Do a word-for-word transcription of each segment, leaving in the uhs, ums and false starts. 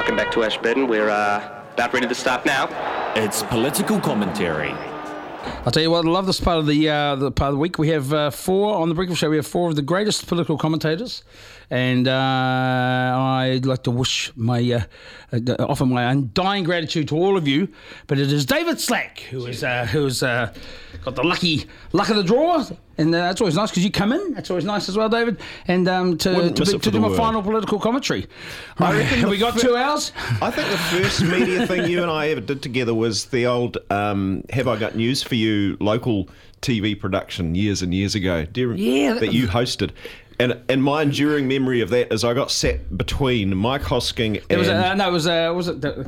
Welcome back to Ashburton. We're uh, about ready to start now. It's political commentary. I'll tell you what, I love this part of the uh, the part of the week. We have uh, four on the Breakfast Show. We have four of the greatest political commentators, and uh, I'd like to wish my uh, uh, offer my undying gratitude to all of you. But it is David Slack who is uh, who's uh, got the lucky luck of the draw, and uh, that's always nice because you come in. That's always nice as well, David. And um, to to, be, to do my word. final political commentary. I Right. Have we got fir- two hours? I think the first media thing you and I ever did together was the old um, "Have I Got News for You" local T V production years and years ago. Do you remember Yeah, that you hosted? And and my enduring memory of that is I got sat between Mike Hosking and... It was uh, no, it was uh, was it the,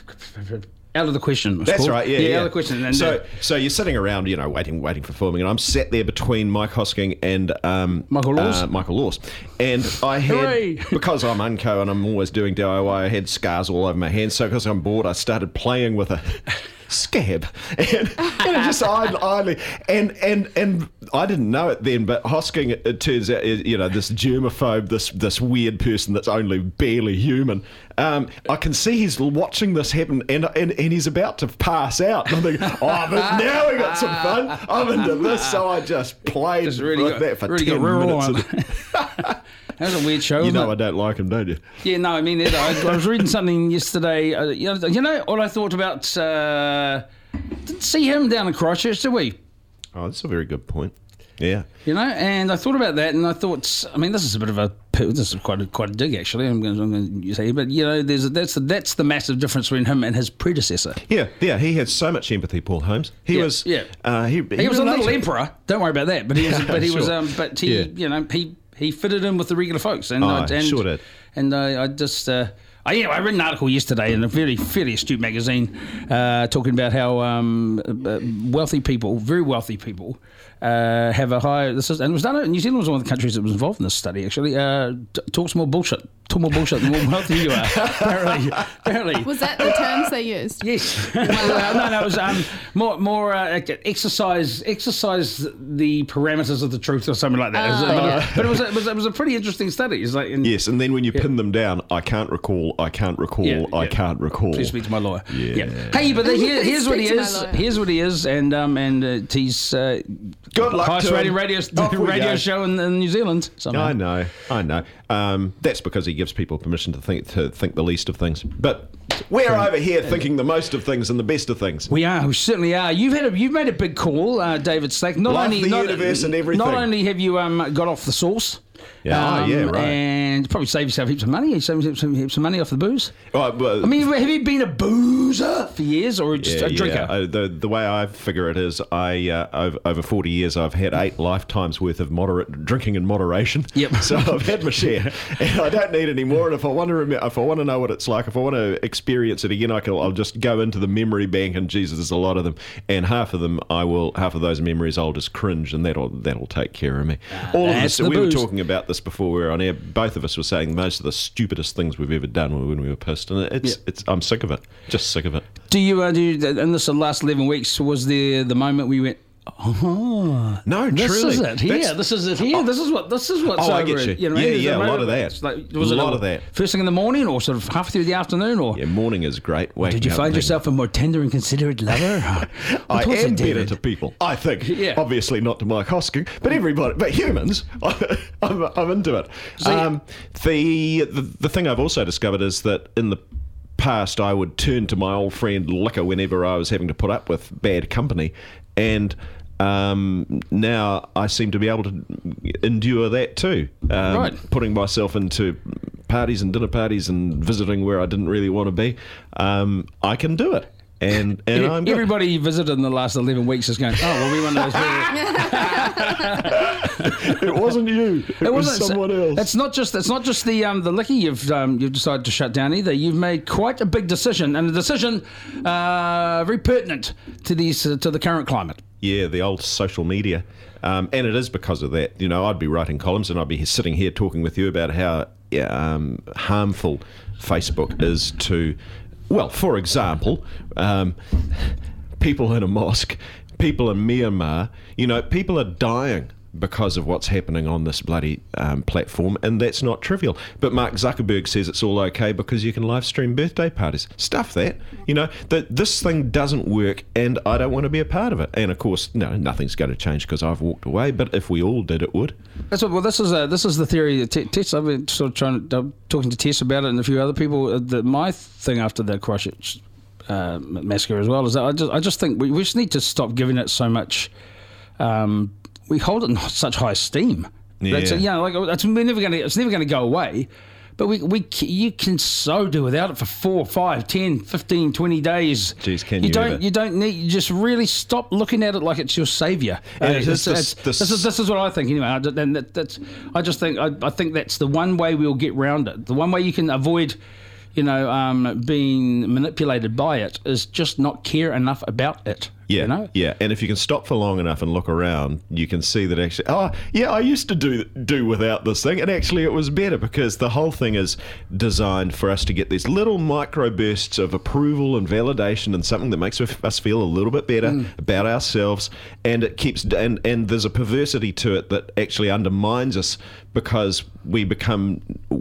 out of the question? it was That's called. right, yeah, yeah, yeah. out of the question. And, so uh, so you're sitting around, you know, waiting waiting for filming, and I'm sat there between Mike Hosking and um, Michael Laws. Uh, Michael Laws, and I had Hooray. because I'm unco and I'm always doing D I Y. I had scars all over my hands. So because I'm bored, I started playing with a scab, and, and it just idly, idly, and and and I didn't know it then, but Hosking, it, it turns out, is, you know, this germaphobe, this this weird person that's only barely human. Um, I can see he's watching this happen, and and, and he's about to pass out. And I'm thinking, oh, but now we got some fun. I'm into this, so I just played Just really like got- that for really ten got rural minutes. on And- That was a weird show. you wasn't know it? I don't like him, don't you? Yeah, no, I mean, it, I, I was reading something yesterday. Uh, you, know, you know what I thought about? Uh, didn't see him down in Christchurch, did we? Oh, that's a very good point. Yeah. You know, and I thought about that, and I thought, I mean, this is a bit of a this is quite a, quite a dig actually. I'm going, I'm going to say, but you know, there's a, that's the, that's the massive difference between him and his predecessor. Yeah, yeah, he had so much empathy, Paul Holmes. He Yeah, was, yeah. uh, he, He, was a little related- emperor. Don't worry about that. But he was, Yeah, but he was, sure. um, but he, Yeah. you know, he he fitted in with the regular folks, and Oh, I, and sure did. and I, I just. Uh, I, yeah, I read an article yesterday in a very, fairly astute magazine uh, talking about how um, uh, wealthy people, very wealthy people, uh, have a high. This is, and it was done. New Zealand was one of the countries that was involved in this study. Actually, uh, t- talks more bullshit. Talk more bullshit the more wealthy you are. apparently, apparently. Was that the terms they used? Yes. Well, no, no, it was um, more, more uh, exercise, exercise the parameters of the truth or something like that. It was, Oh, but, yeah. but it was, it was, it was a pretty interesting study. It's like, in, Yes, and then when you pin them down, I can't recall, I can't recall, Yeah, I yeah. can't recall. Please speak to my lawyer. Yeah. Hey, but the, here, here's what he Speak to my is. lawyer. Here's what he is, and um, and uh, he's uh, Good luck highest to rated him. radio Off we radio go. show in, in New Zealand. Somehow. I know, I know. Um, that's because he gives people permission to think to think the least of things. But we're over here thinking the most of things and the best of things. We are, we certainly are. You've had a, you've made a big call, uh, David Slack. Not Life, only the not, universe and everything. Not only have you um, got off the sauce. Yeah, oh, yeah, right. And probably save yourself heaps of money. You save yourself some, heaps of money off the booze. Oh, well, I mean, have you been a boozer for years or just yeah, a drinker? yeah. Uh, the the way I figure it is, I uh, over, over forty years, I've had eight lifetimes worth of moderate drinking in moderation. Yep. So I've had my share, and I don't need any more. And if I want to remember, if I want to know what it's like, if I want to experience it again, I can. I'll just go into the memory bank, and Jesus, there's a lot of them, and half of them, I will. Half of those memories, I'll just cringe, and that'll that'll take care of me. All of that's this. the We booze. were talking about this before we were on air. Both of us were saying most of the stupidest things we've ever done were when we were pissed, and it's Yeah. it's. I'm sick of it. Just sick of it. Do you, uh, do you, in this uh, last eleven weeks, was there the moment we went, oh, No, this truly. is it here, That's- this is it here, this is what, this is what's Oh, I over get it, you. know, Yeah, is yeah, it a lot right? of that. It's Like, was A it lot of that. First thing in the morning or sort of half through the afternoon? Or Yeah, morning is great. Waking did you up find and yourself a more tender and considerate lover? I What was am it, better David? to people. I think. Yeah. Obviously not to Mike Hosking, but everybody, but humans. I'm, I'm into it. So you- um, the, the the thing I've also discovered is that in the past I would turn to my old friend liquor whenever I was having to put up with bad company, and um, now I seem to be able to endure that too. Um, Right. Putting myself into parties and dinner parties and visiting where I didn't really want to be. Um, I can do it. And, and I'm good. Everybody you visited in the last eleven weeks is going, oh, well, we won those. It wasn't you. It, was wasn't- someone else. It's not just it's not just the um, the liquor you've um, you've decided to shut down either. You've made quite a big decision, and a decision uh, very pertinent to these uh, to the current climate. Yeah, the old social media. Um, and it is because of that. You know, I'd be writing columns and I'd be sitting here talking with you about how yeah, um, harmful Facebook is to, well, for example, um, people in a mosque, people in Myanmar, you know, people are dying because of what's happening on this bloody um, platform, and that's not trivial. But Mark Zuckerberg says it's all okay because you can live stream birthday parties. Stuff that. You know, that this thing doesn't work, and I don't want to be a part of it. And of course, no, nothing's going to change because I've walked away, but if we all did, it would. That's what, well, this is a, this is the theory that T- Tess, I've been sort of trying to, I'm talking to Tess about it and a few other people. Uh, the, my thing after the Christchurch uh, massacre as well is that I just, I just think we, we just need to stop giving it so much. Um, we hold it in such high esteem. Yeah. That's, you know, like it's never going to, it's never going to go away. But we, we, you can so do without it for four, five, ten, fifteen, twenty days. Jeez, can you? you don't, ever? you don't need. You just really stop looking at it like it's your saviour. And Uh, it is it's- this- it's- this- this is this is what I think anyway. I, just- and that, that's, I just think I, I think that's the one way we'll get round it. The one way you can avoid, you know, um, being manipulated by it is just not care enough about it. Yeah, you know? yeah, and if you can stop for long enough and look around, you can see that actually, oh, yeah, I used to do do without this thing, and actually it was better because the whole thing is designed for us to get these little micro bursts of approval and validation and something that makes us feel a little bit better mm. about ourselves, and it keeps, and, and there's a perversity to it that actually undermines us because we become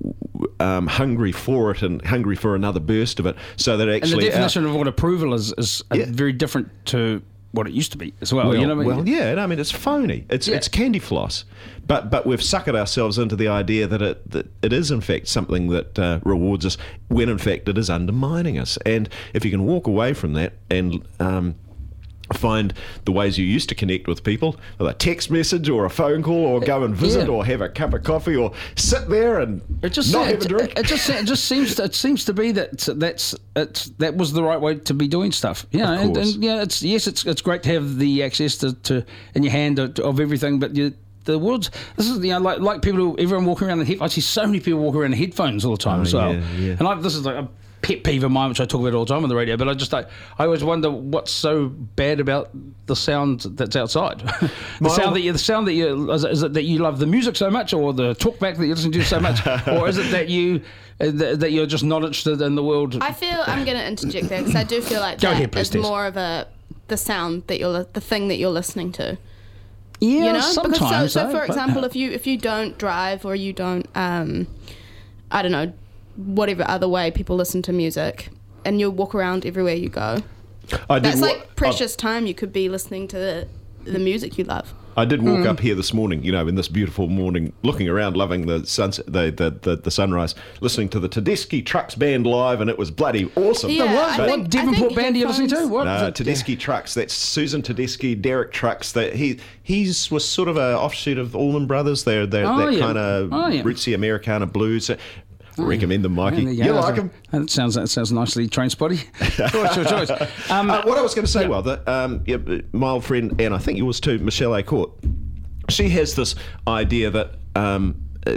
um, hungry for it and hungry for another burst of it, so that actually... And the our, definition of what approval is is Yeah. very different to what it used to be as well. Well, you know what I mean? well, yeah, and I mean it's phony. It's Yeah. it's candy floss, but but we've suckered ourselves into the idea that it that it is in fact something that uh, rewards us, when in fact it is undermining us. And if you can walk away from that and um, find the ways you used to connect with people, with a text message or a phone call, or go and visit, Yeah. or have a cup of coffee, or sit there and It just not it, have a drink. It just it just seems to, it seems to be that that's it's that was the right way to be doing stuff. You know, Of and, course. and yeah, it's yes, it's it's great to have the access to, to in your hand of, of everything, but you. The world's this is you know like like people who everyone walking around in head. I see so many people walking around in headphones all the time Oh, as well. yeah, yeah. And I, this is like a pet peeve of mine, which I talk about all the time on the radio. But I just like I always wonder what's so bad about the sound that's outside. the My sound old- that you the sound that you is it, is it that you love the music so much, or the talkback that you listen to so much, or is it that you uh, that, that you're just not interested in the world? I feel I'm going to interject there because I do feel like Go that ahead, please, is Tess. more of a the sound that you're the thing that you're listening to. yeah, You know, sometimes. because so, so though, for but- example, if you if you don't drive or you don't, um, I don't know, whatever other way people listen to music, and you walk around everywhere you go, I did that's wa- like precious time you could be listening to the, the music you love. I did walk Hmm. up here this morning, you know, in this beautiful morning, looking around, loving the sunset, the, the, the, the sunrise, listening to the Tedeschi Trucks band live, and it was bloody awesome. Yeah, What, I what think- I Devonport think band are you listening to? headphones- What? No, is it? Tedeschi Trucks. That's Susan Tedeschi, Derek Trucks. That he he's was sort of a offshoot of Allman Brothers. They're, they're Oh, that yeah. kind of Oh, yeah. rootsy Americana blues. Recommend them, Mikey. Yeah, there You, go. like them? That sounds that sounds nicely train spotty. choice, your choice. Um, Uh, what I was going to say, well, that um, yeah, my old friend, and I think yours too, Michelle Acourt, she has this idea that um, uh,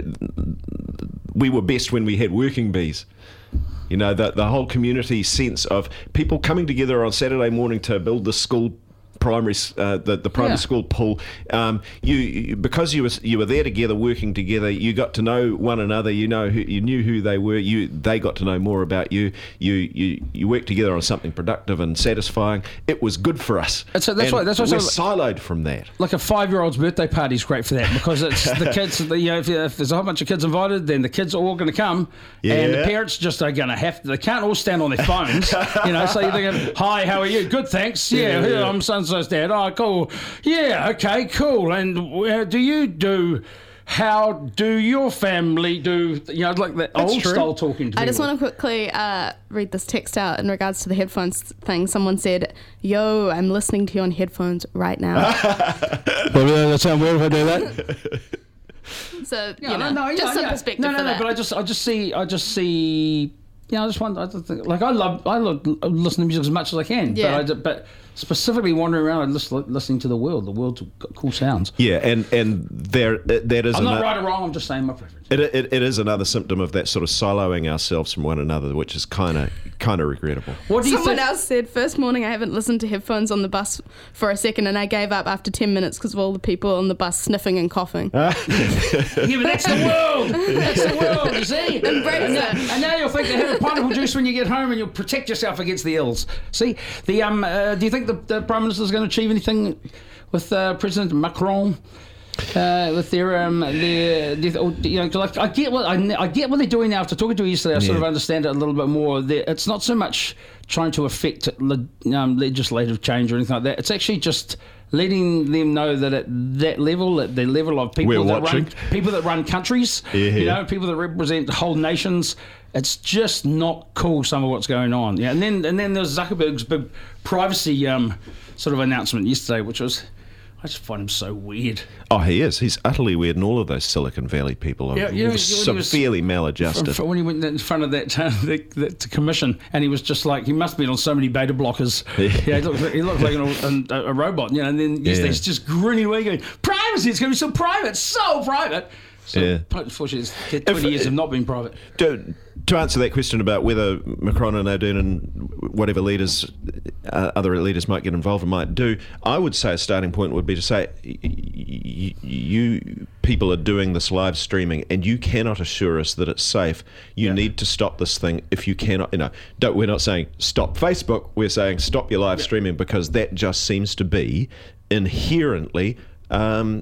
we were best when we had working bees. You know, the, the whole community sense of people coming together on Saturday morning to build the school primary, uh, the, the primary Yeah. school pool. Um, you, you because you were you were there together, working together. You got to know one another. You know who you knew who they were. You they got to know more about you. You you you worked together on something productive and satisfying. It was good for us. That's- that's And why- that's why we're so- siloed from that. like a five-year-old's birthday party is great for that because it's the kids. The, you know, if, if there's a whole bunch of kids invited, then the kids are all going to come, and the Yeah. parents just are going to have to. They can't all stand on their phones, you know. So you're thinking, "Hi, how are you? Good, thanks. Yeah, Yeah, yeah, yeah. I'm so and so's dad. Oh, cool. Yeah, okay, cool. And uh, do you do? How do your family do? You know, like that That's old true. style talking to I just people. want to quickly uh, read this text out in regards to the headphones thing. Someone said, "Yo, I'm listening to you on headphones right now." Well, yeah, that sound weird if I do that. So you Yeah, know, no, no, yeah, just some yeah. perspective No, no, for no. that. But I just, I just see, I just see. Yeah, I just want. I just think, like I love, I love listen to music as much as I can. Yeah. But I, d- but specifically wandering around and listen, listening to the world. The world's got cool sounds. Yeah, and and there that is I'm not ano- right or wrong. I'm just saying my preference. It, it, it is another symptom of that sort of siloing ourselves from one another, which is kind of kind of regrettable. What do you Someone think? else said, first morning I haven't listened to headphones on the bus for a second and I gave up after ten minutes because of all the people on the bus sniffing and coughing. Yeah, but that's the world. That's the world. You see. Embrace and, now, it. and now you'll think they have a pineapple juice when you get home, and you'll protect yourself against the ills. See the um. Uh, do you think the, the Prime Minister is going to achieve anything with uh, President Macron? Uh, with their um, their, their you know, like I get what I, I get what they're doing now. After talking to her yesterday, I sort Yeah. of understand it a little bit more. They're, it's not so much trying to affect le, um, legislative change or anything like that. It's actually just letting them know that at that level, at the level of people We're that watching. run people that run countries, Yeah. you know, people that represent whole nations. It's just not cool. Some of what's going on. Yeah, and then and then there's Zuckerberg's big privacy um, sort of announcement yesterday, which was. I just find him so weird. Oh, he is. He's utterly weird, and all of those Silicon Valley people are Yeah, yeah, when he was- severely maladjusted. For, for when he went in front of that, uh, the, that commission, and he was just like, he must have been on so many beta blockers. Yeah. Yeah, he looked, like- he looked like an, a, a robot, you know. And then yesterday Yeah. he's just grinning away, going, "Privacy, it's going to be so private, so private." So, Yeah. unfortunately, it's twenty years have not been private. To, to answer that question about whether Macron and Ardern and whatever leaders, uh, other leaders might get involved and might do, I would say a starting point would be to say, y- y- you people are doing this live streaming and you cannot assure us that it's safe. You Yeah. need to stop this thing if you cannot, you know, don't, we're not saying stop Facebook, we're saying stop your live streaming because that just seems to be inherently um,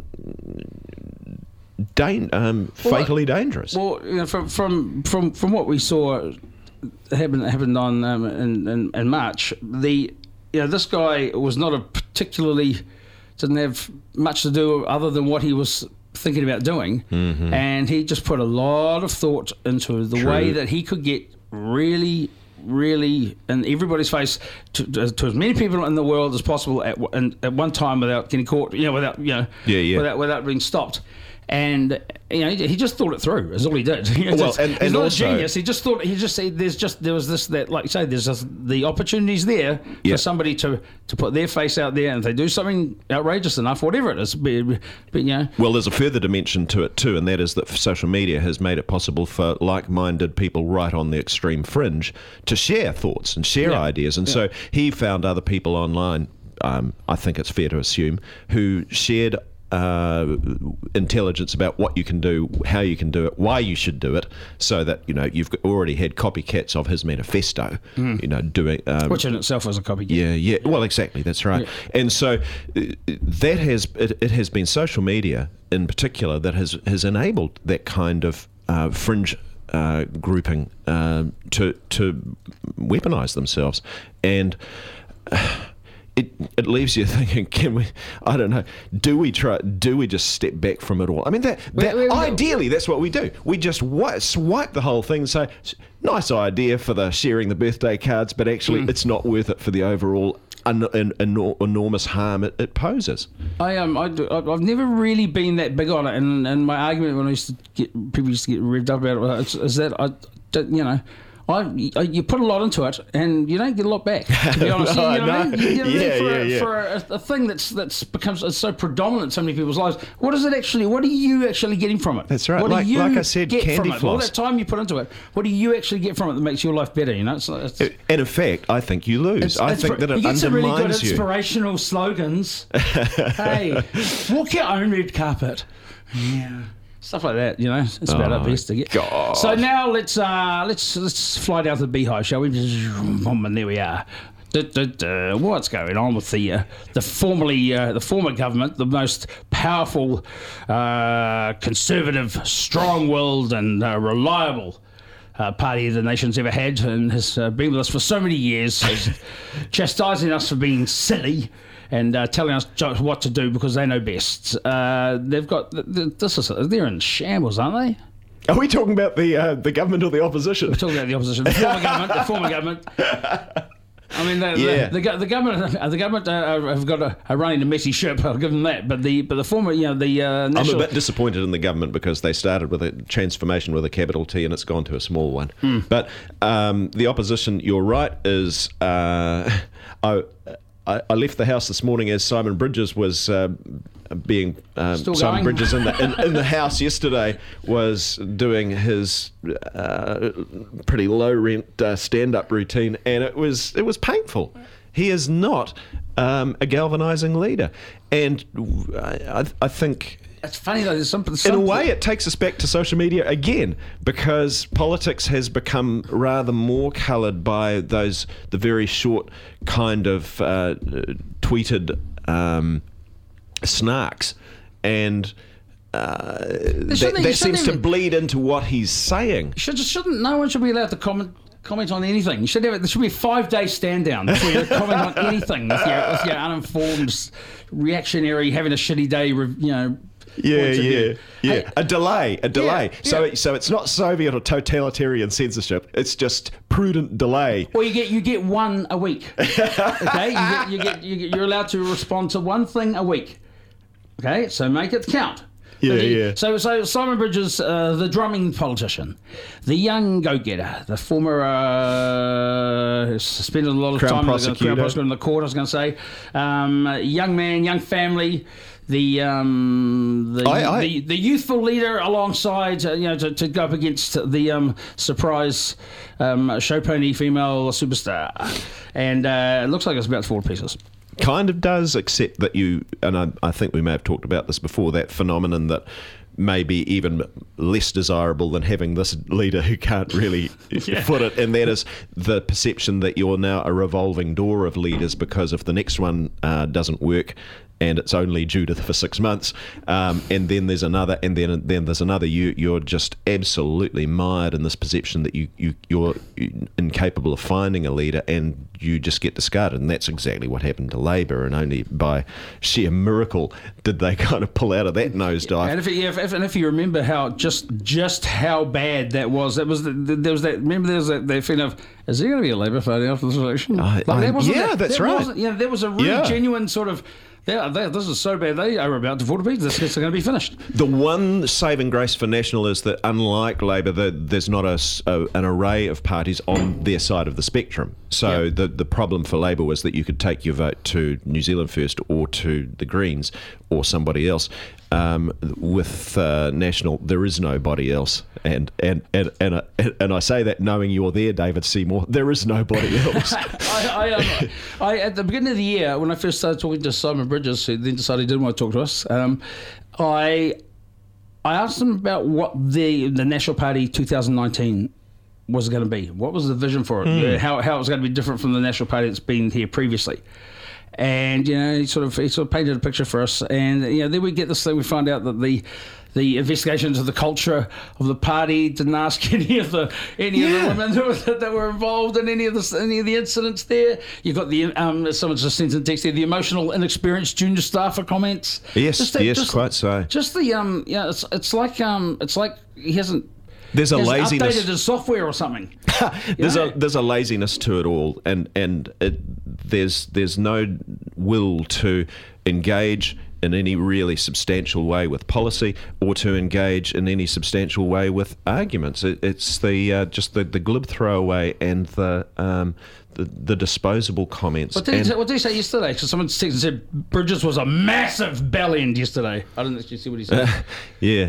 Dan- um, Well, fatally dangerous. Well, you know, from from from from what we saw happen happened on um, in, in in March, the you know this guy was not a particularly didn't have much to do other than what he was thinking about doing, Mm-hmm. and he just put a lot of thought into the True. way that he could get really. Really, in everybody's face, to, to, to as many people in the world as possible at, and, at one time without getting caught, you know, without you know, Yeah, yeah. without without being stopped. And you know, he, he just thought it through. Is all he did. You know, Well, just- and- he's and not also- a genius. He just thought he just said there's just there was this that like you say there's just the opportunities there Yeah. for somebody to, to put their face out there, and if they do something outrageous enough, whatever it is, but, but you know, Well, there's a further dimension to it too, and that is that social media has made it possible for like-minded people right on the extreme fringe to share thoughts and share Yeah. ideas. And Yeah. so he found other people online, um, I think it's fair to assume, who shared uh, intelligence about what you can do, how you can do it, why you should do it, so that, you know, you've already had copycats of his manifesto, you know, doing... Um, which in itself was a copycat. Yeah, yeah. Well, exactly. That's right. And so uh, that has it, it has been social media in particular that has has enabled that kind of uh, fringe uh, grouping uh, to to weaponize themselves, and. Uh, It, it leaves you thinking, can we, I don't know, do we try, do we just step back from it all? I mean, that, that wait, wait. ideally, that's what we do. We just wi- swipe the whole thing and say, nice idea for the sharing the birthday cards, but actually Mm. it's not worth it for the overall un, en, enor- enormous harm it, it poses. I um I do, I've never really been that big on it, and, and my argument when I used to get people used to get revved up about it is, is that I, don't- you know. I, you put a lot into it, and you don't get a lot back. To be honest, you know what I mean? You, you know, Yeah, for, yeah, a, yeah. for a, a thing that's that's becomes it's so predominant in so many people's lives. What is it actually? What are you actually getting from it? That's right. What Like- do you like I said, get candy from it? All floss. that time you put into it, what do you actually get from it that makes your life better? You know, it's, it's, And in fact, I think you lose. it's- I it's think pr- that it you get some really good undermines you. inspirational slogans. Hey, walk your own red carpet. Yeah. Stuff like that, you know. It's about Oh, our best to get. God. So now let's uh, let's let's fly down to the beehive, shall we? And there we are. Da, da, da. What's going on with the uh, the formerly uh, the former government, the most powerful, uh, conservative, strong-willed, and uh, reliable uh, party the nation's ever had, and has uh, been with us for so many years, is chastising us for being silly and uh, telling us jo- what to do because they know best. Uh, they've got th- th- this is they're in shambles, aren't they? Are we talking about the uh, the government or the opposition? We're talking about the opposition, the former government, the former government. I mean, the, Yeah. the, the, go- the government, uh, the government uh, have got a, a running a messy ship. I'll give them that. But the but the former, you know, the uh, I'm a national. bit disappointed in the government because they started with a transformation with a capital T and it's gone to a small one. Hmm. But um, the opposition, you're right, is uh, I, I I left the house this morning as Simon Bridges was uh, being um, Still Simon going? Bridges in the in, in the house yesterday was doing his uh, pretty low rent uh, stand up routine, and it was it was painful. He is not um, a galvanising leader, and I, I think. It's funny though. There's some, In some a way, it takes us back to social media again, because politics has become rather more coloured by those the very short kind of uh, tweeted um, snarks, and uh, that, shouldn't- you that seems shouldn't to even- bleed into what he's saying. Should, shouldn't no one should be allowed to comment comment on anything? You should have there should be a five day stand down before you comment on anything if you're, if you're uninformed, reactionary, having a shitty day. You know. Yeah, points of yeah, view. yeah. Hey, A delay, a delay. Yeah, so, yeah. so it's not Soviet or totalitarian censorship. It's just prudent delay. Or you get you get one a week. Okay, you get, you get you get you're allowed to respond to one thing a week. Okay, so make it count. Yeah, So the- yeah. So, so Simon Bridges, uh, the drumming politician, the young go-getter, the former uh, who's spent a lot of Crown time prosecutor. Crown prosecutor in the court. I was going to say, um, young man, young family. The um the, I- I- the the youthful leader alongside uh, you know to, to go up against the um surprise um show pony female superstar, and uh, it looks like it's about to fall to pieces. Kind of does, except that you, and I, I think we may have talked about this before, that phenomenon that may be even less desirable than having this leader who can't really foot it, and that is the perception that you're now a revolving door of leaders, because if the next one uh, doesn't work, and it's only Judith for six months, um, and then there's another, and then then there's another. You you're just absolutely mired in this perception that you you you're incapable of finding a leader, and you just get discarded. And that's exactly what happened to Labour. And only by sheer miracle did they kind of pull out of that nosedive. And if, if, if and if you remember how just just how bad that was, that was the, the, there was that. Remember there was that, that feeling of, is there going to be a Labour Party after this election? I- I- wasn't yeah, that, that's that right. wasn't- Yeah, there was a really Yeah. genuine sort of. Yeah, they, this is so bad. They are about to fall to pieces. This is going to be finished. The one saving grace for National is that, unlike Labour, the, there's not a, s- a- an array of parties on their side of the spectrum. So Yeah. the the problem for Labour was that you could take your vote to New Zealand First or to the Greens or somebody else. Um, with uh, National, there is nobody else, and and and and, I- and I say that knowing you're there, David Seymour. There is nobody else. I, I, um, I, at the beginning of the year, when I first started talking to Simon Bridges, who then decided he didn't want to talk to us, um, I I asked him about what the the National Party twenty nineteen was going to be. What was the vision for it? Hmm. Yeah, how how it was going to be different from the National Party that's been here previously. And you know, he sort of he sort of painted a picture for us, and you know, then we get this thing. We find out that the the investigation into the culture of the party didn't ask any of the any Yeah. of the women that were, that were involved in any of the any of the incidents there. You got the um, someone just sent in text there, the emotional, inexperienced junior staffer comments. Yes, Just that- yes, just- quite so. Just the um, yeah, it's it's like um, it's like he hasn't. There's a he hasn't laziness. updated his software or something. there's Yeah. a there's a laziness to it all, and and it, there's there's no will to engage in any really substantial way with policy, or to engage in any substantial way with arguments. It, it's the uh, just the, the glib throwaway and the um, the, the disposable comments. What did, he And- say, what did he say yesterday? Because someone texted and said Bridges was a massive bell end yesterday. I didn't actually see what he said. Yeah.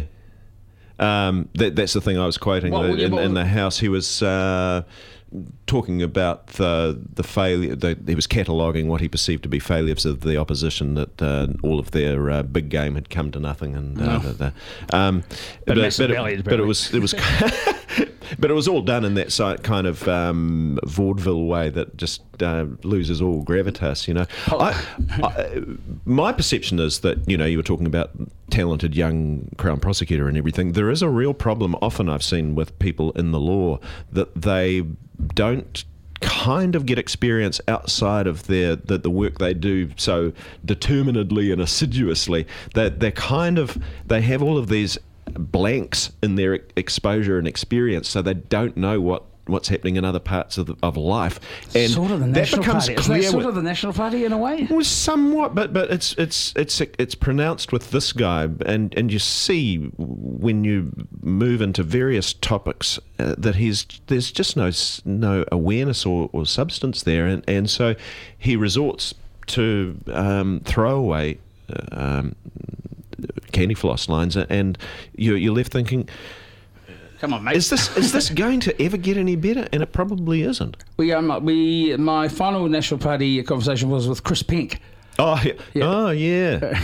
Um, that, that's the thing I was quoting. What- in, yeah, what- in the House, he was uh, talking about the the failure. The, he was cataloguing what he perceived to be failures of the opposition. That uh, all of their uh, big game had come to nothing, and uh, No. the, the, um, But but, massive but, belly, it, but it was it was. But it was all done in that si- kind of um, vaudeville way that just uh, loses all gravitas, you know. I, I, my perception is that, you know, you were talking about talented young Crown prosecutor and everything. There is a real problem often I've seen with people in the law that they don't kind of get experience outside of their the, the work they do so determinedly and assiduously. That they're kind of, they have all of these blanks in their exposure and experience, so they don't know what what's happening in other parts of, the, of life, and sort of the that National becomes Party. Isn't clear that sort with, of the National Party in a way? well, somewhat, but but it's it's it's it's pronounced with this guy, and and you see when you move into various topics uh, that he's there's just no s- no awareness or, or substance there, and and so he resorts to um, throwaway uh, um, candy floss lines, and you're you're left thinking, Come on, mate. is this is this going to ever get any better? And it probably isn't. We um we my final National Party conversation was with Chris Pink. Oh yeah. Yeah. Oh yeah.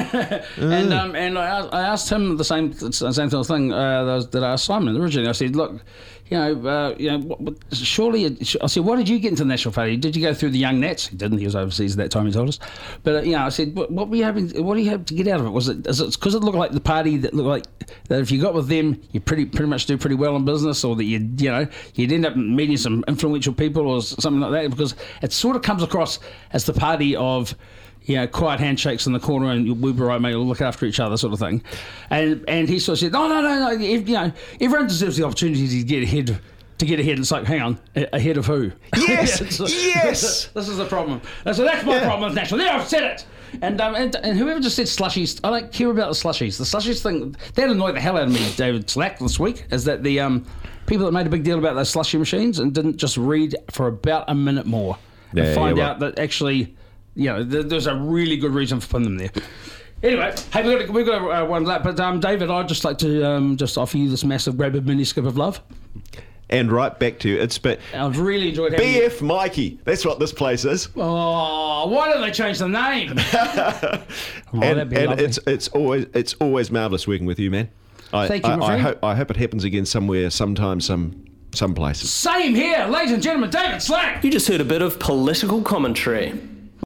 And um, and I, asked- I asked him the same the same sort of thing uh, that I asked Simon originally. I said, look, you know, uh, you know, what, what, surely, it, I said, why did you get into the National Party? Did you go through the Young Nats? He didn't. He was overseas at that time. He told us. But uh, you know, I said, what, what were you having? What do you have to get out of it? Was it? Is it because it looked like the party that looked like that if you got with them, you pretty pretty much do pretty well in business, or that you you know you'd end up meeting some influential people or something like that? Because it sort of comes across as the party of, you know, quiet handshakes in the corner and we'll be right, mate, we'll look after each other sort of thing. And and he sort of said, no, no, no, no, you know, everyone deserves the opportunity to get ahead, to get ahead. And it's like, hang on, ahead of who? Yes, yeah, so, yes. This, this is the problem. So that's my yeah. problem with National. There, I've said it. And, um, and and whoever just said slushies, I don't care about the slushies. The slushies thing, that annoyed the hell out of me, David Slack, this week, is that the um, people that made a big deal about those slushy machines and didn't just read for about a minute more yeah, and find yeah, well, out that actually, you know, th- there's a really good reason for putting them there. Anyway, hey, we've got, we've got uh, one lap, but um, David, I'd just like to um, just offer you this massive grab mini skip of love. And right back to you. It's but I've really enjoyed having B F Mikey. That's what this place is. Oh, why don't they change the name? oh, and and it's it's always it's always marvellous working with you, man. I, Thank you, I, my I friend. hope I hope it happens again somewhere, sometime, some some places. Same here, ladies and gentlemen, David Slack. You just heard a bit of political commentary.